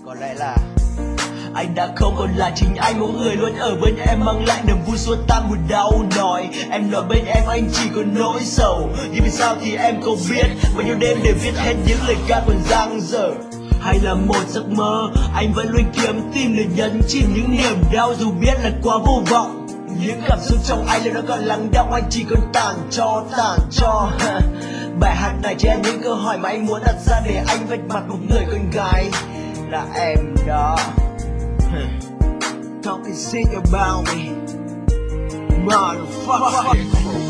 Có lẽ là anh đã không còn là chính anh, một người luôn ở bên em mang lại niềm vui xua tan buồn đau nói. Em nói bên em anh chỉ có nỗi sầu, nhưng vì sao thì em không biết. Bao nhiêu đêm để viết hết những lời ca còn dang dở. Hay là một giấc mơ, anh vẫn luôn kiếm tìm lời nhấn chìm những niềm đau dù biết là quá vô vọng. Những cảm xúc trong anh là nó còn lắng đọng, anh chỉ còn tàn cho. Bài hát này chỉ là những câu hỏi mà anh muốn đặt ra để anh vạch mặt một người con gái là em đó. Talking shit about me, motherfucker.